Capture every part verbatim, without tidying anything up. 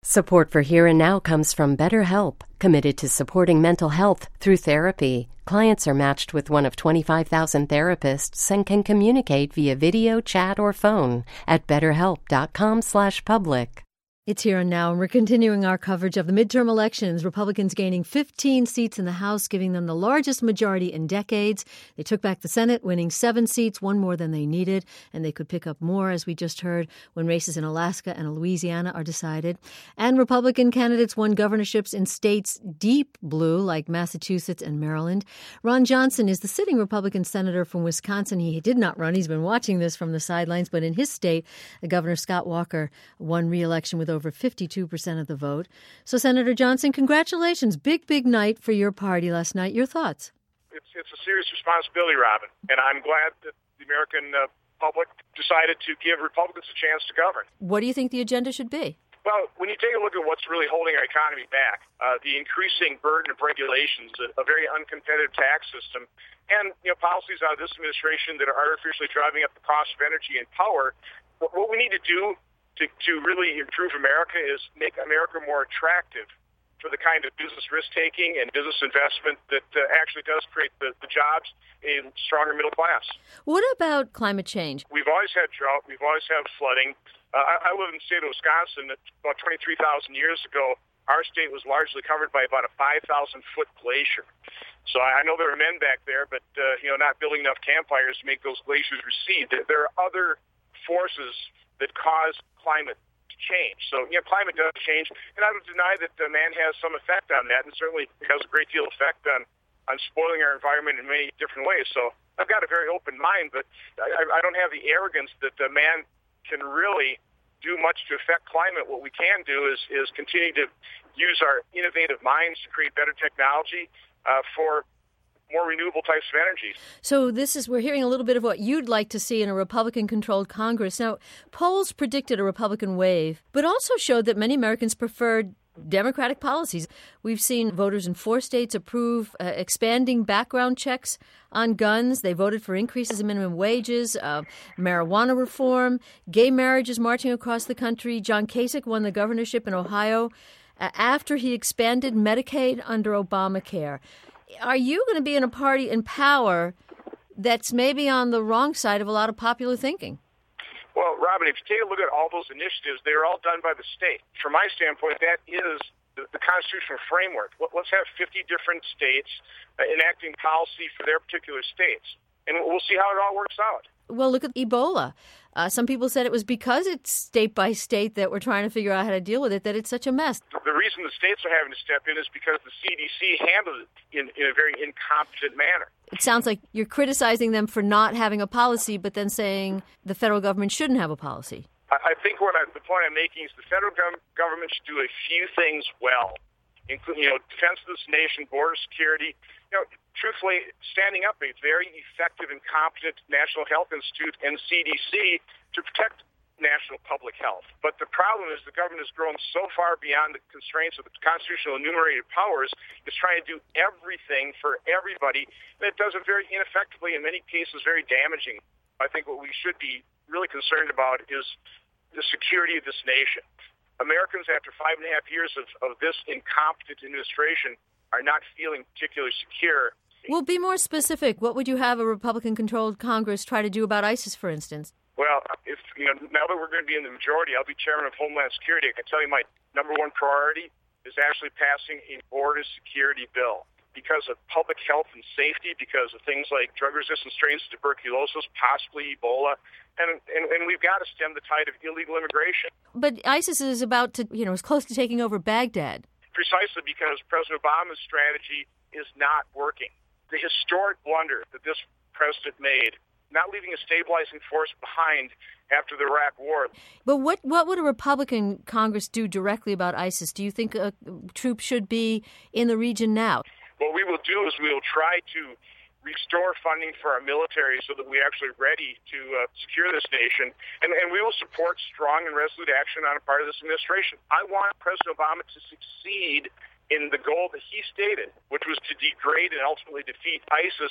Support for Here and Now comes from BetterHelp, committed to supporting mental health through therapy. Clients are matched with one of twenty-five thousand therapists and can communicate via video, chat, or phone at betterhelp.com slash public. It's Here and Now, and we're continuing our coverage of the midterm elections. Republicans gaining fifteen seats in the House, giving them the largest majority in decades. They took back the Senate, winning seven seats, one more than they needed, and they could pick up more, as we just heard, when races in Alaska and Louisiana are decided. And Republican candidates won governorships in states deep blue, like Massachusetts and Maryland. Ron Johnson is the sitting Republican senator from Wisconsin. He did not run. He's been watching this from the sidelines, but in his state, Governor Scott Walker won re-election with over fifty-two percent of the vote. So, Senator Johnson, congratulations. Big, big night for your party last night. Your thoughts? It's, it's a serious responsibility, Robin, and I'm glad that the American uh, public decided to give Republicans a chance to govern. What do you think the agenda should be? Well, when you take a look at what's really holding our economy back, uh, the increasing burden of regulations, a, a very uncompetitive tax system, and you know policies out of this administration that are artificially driving up the cost of energy and power, what, what we need to do To, to really improve America is make America more attractive for the kind of business risk-taking and business investment that uh, actually does create the, the jobs, a stronger middle class. What about climate change? We've always had drought. We've always had flooding. Uh, I, I live in the state of Wisconsin. About twenty-three thousand years ago, our state was largely covered by about a five thousand foot glacier. So I know there are men back there, but uh, you know, not building enough campfires to make those glaciers recede. There, there are other forces that cause climate to change. So, you know, climate does change, and I don't deny that uh, man has some effect on that, and certainly it has a great deal of effect on, on spoiling our environment in many different ways. So I've got a very open mind, but I, I don't have the arrogance that uh, man can really do much to affect climate. What we can do is, is continue to use our innovative minds to create better technology uh, for more renewable types of energy. So this is, we're hearing a little bit of what you'd like to see in a Republican-controlled Congress. Now, polls predicted a Republican wave, but also showed that many Americans preferred Democratic policies. We've seen voters in four states approve uh, expanding background checks on guns. They voted for increases in minimum wages, uh, marijuana reform, gay marriages marching across the country. John Kasich won the governorship in Ohio uh, after he expanded Medicaid under Obamacare. Are you going to be in a party in power that's maybe on the wrong side of a lot of popular thinking? Well, Robin, if you take a look at all those initiatives, they're all done by the state. From my standpoint, that is the, the constitutional framework. Let's have fifty different states uh, enacting policy for their particular states, and we'll see how it all works out. Well, look at Ebola. Uh, some people said it was because it's state by state that we're trying to figure out how to deal with it, that it's such a mess. The reason the states are having to step in is because the C D C handled it in, in a very incompetent manner. It sounds like you're criticizing them for not having a policy, but then saying the federal government shouldn't have a policy. I, I think what I, the point I'm making is the federal gov- government should do a few things well, including, you know, defense of this nation, border security. You know, truthfully, standing up a very effective and competent National Health Institute and C D C to protect national public health. But the problem is the government has grown so far beyond the constraints of the constitutional enumerated powers, it's trying to do everything for everybody, and it does it very ineffectively, in many cases very damaging. I think what we should be really concerned about is the security of this nation. Americans, after five and a half years of, of this incompetent administration, are not feeling particularly secure. Well, be more specific. What would you have a Republican-controlled Congress try to do about ISIS, for instance? Well, if you know, now that we're going to be in the majority, I'll be chairman of Homeland Security. I can tell you my number one priority is actually passing a border security bill because of public health and safety, because of things like drug-resistant strains of tuberculosis, possibly Ebola, and, and and we've got to stem the tide of illegal immigration. But ISIS is about to, you know, is close to taking over Baghdad. Precisely because President Obama's strategy is not working. The historic blunder that this president made, not leaving a stabilizing force behind after the Iraq War. But what, what would a Republican Congress do directly about ISIS? Do you think uh, troops should be in the region now? What we will do is we will try to restore funding for our military so that we're actually ready to uh, secure this nation. And, and we will support strong and resolute action on a part of this administration. I want President Obama to succeed in the goal that he stated, which was to degrade and ultimately defeat ISIS.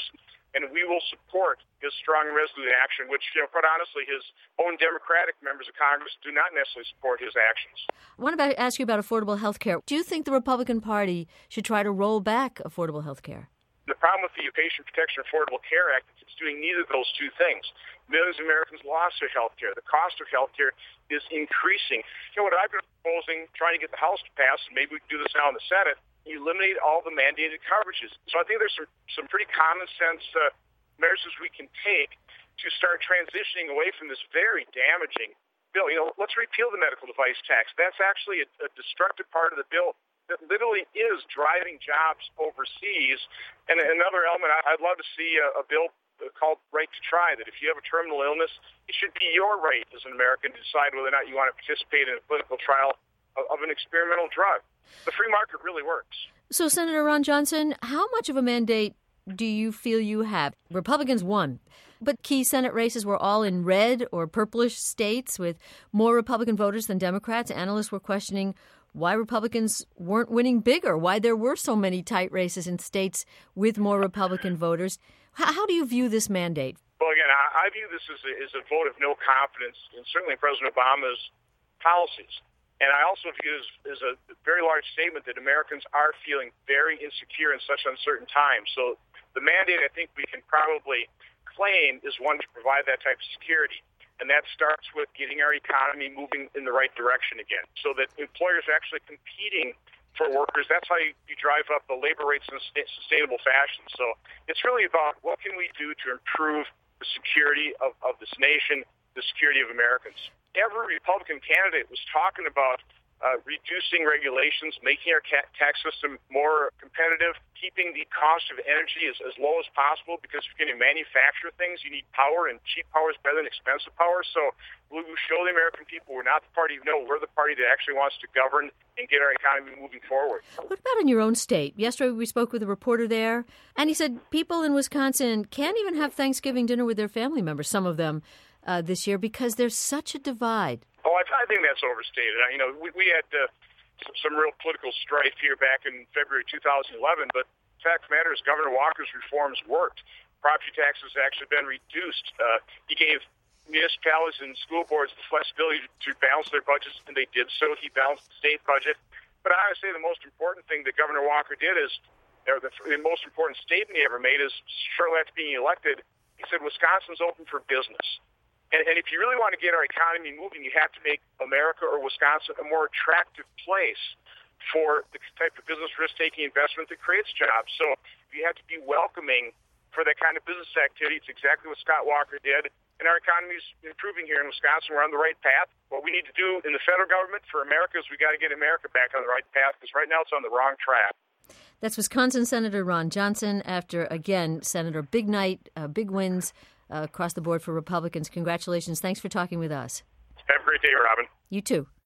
and we will support his strong and resolute action, which, you know, quite honestly, his own Democratic members of Congress do not necessarily support his actions. I want to ask you about affordable health care. Do you think the Republican Party should try to roll back affordable health care? The problem with the Patient Protection Affordable Care Act is it's doing neither of those two things. Millions of Americans lost their health care. The cost of health care is increasing. You know what I've been proposing, trying to get the House to pass, and maybe we can do this now in the Senate, eliminate all the mandated coverages. So I think there's some, some pretty common sense uh, measures we can take to start transitioning away from this very damaging bill. You know, let's repeal the medical device tax. That's actually a, a destructive part of the bill that literally is driving jobs overseas. And another element, I'd love to see a, a bill called Right to Try, that if you have a terminal illness, it should be your right as an American to decide whether or not you want to participate in a clinical trial of, of an experimental drug. The free market really works. So, Senator Ron Johnson, how much of a mandate do you feel you have? Republicans won, but key Senate races were all in red or purplish states with more Republican voters than Democrats. Analysts were questioning why Republicans weren't winning bigger, why there were so many tight races in states with more Republican voters. How, how do you view this mandate? Well, again, I, I view this as a, as a vote of no confidence, and certainly President Obama's policies. And I also view it as, as a very large statement that Americans are feeling very insecure in such uncertain times. So the mandate I think we can probably claim is one to provide that type of security. And that starts with getting our economy moving in the right direction again, so that employers are actually competing for workers. That's how you, you drive up the labor rates in a sustainable fashion. So it's really about what can we do to improve the security of, of this nation, the security of Americans. Every Republican candidate was talking about uh, reducing regulations, making our ca- tax system more competitive, keeping the cost of energy as, as low as possible, because if you're going to manufacture things, you need power, and cheap power is better than expensive power. So we will show the American people we're not the party, no, we're the party that actually wants to govern and get our economy moving forward. What about in your own state? Yesterday we spoke with a reporter there, and he said people in Wisconsin can't even have Thanksgiving dinner with their family members, some of them, uh, this year, because there's such a divide. Oh, I, I think that's overstated. You know, we, we had uh, some, some real political strife here back in February two thousand eleven, but the fact of the matter is Governor Walker's reforms worked. Property taxes have actually been reduced. Uh, he gave municipalities and school boards the flexibility to balance their budgets, and they did so. He balanced the state budget. But I would say the most important thing that Governor Walker did is, or the, the most important statement he ever made is, shortly after being elected, he said, Wisconsin's open for business. And, and if you really want to get our economy moving, you have to make America or Wisconsin a more attractive place for the type of business risk-taking investment that creates jobs. So you have to be welcoming for that kind of business activity. It's exactly what Scott Walker did. And our economy is improving here in Wisconsin. We're on the right path. What we need to do in the federal government for America is we got to get America back on the right path, because right now it's on the wrong track. That's Wisconsin Senator Ron Johnson after, again, Senator, big night, uh, big wins uh, across the board for Republicans. Congratulations. Thanks for talking with us. Have a great day, Robin. You too.